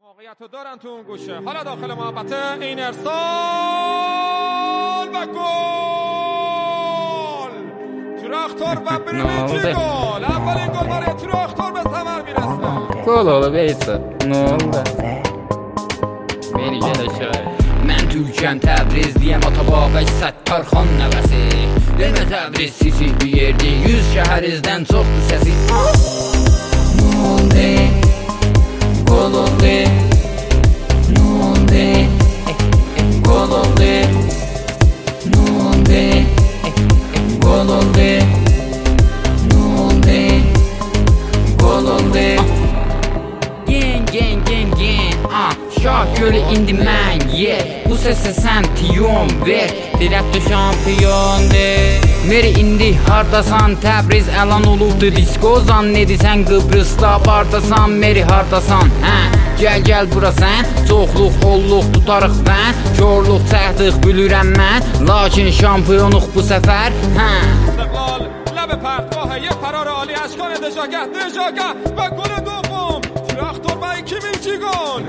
موقعیت رو دارن تو اون گوشه. حالا داخل محبت این ارسال و گل تراختور و بریمینچی گل. اولین گل برای تراختور به ثمر میرسه. گل oldu beysa. Ne oldu? Beni gel aşağı. Mən Türkəm Təbrizliyəm, Atababək Səttarxan nəvəsi. Demə Təbriz sisi bir yerdir, 100 şəhərizdən çoxdur səsi. Nolde, gol oldu. Nolde, gol oldu. Nolde, gol oldu. Nolde, gol oldu. Gen, şah gölü indi mən yer. Bu səsə sən tiyon ver, dirəkdə şampiyondur. Meri indi hardasan, Təbriz əlan olubdur disko. Zannedisən Qıbrısda bardasan, Meri hardasan, hə? Gəl bura sən, çoxluq, holluq tutarıq mən. Körluq çəkdik bilirəm mən, lakin şampiyonuq bu səfər, hə? استقلال لب پرتگاه یک فرار عالی اشکان دژاگه و گل دوم تراختور و ایکیمینچی گل.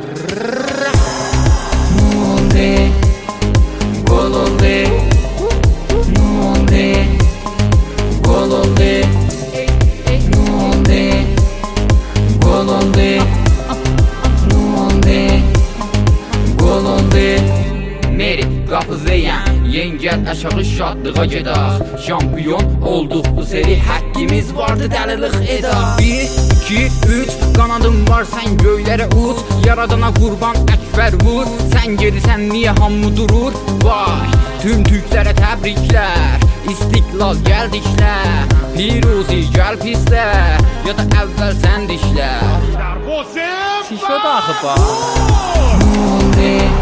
Nolde, gol oldu. Nolde, gol oldu. Nolde, gol oldu. Nolde, gol oldu. Meri qapızıyam, yengəl aşağı şadlığa gedək. Şampiyon olduq bu seri, həqqimiz vardı dəlilik edək. 1, 2, 3, qanadım var sən göylərə uç. Yaradana qurban əkbər vur. Sən gedirsən niyə hamı durur? Vay, tüm türklərə təbriklər. İstiqlal gəldiklər. Piruzi gəl pislər, ya da əvvəl sən dişlər. Çi şod axı bax. Nolde,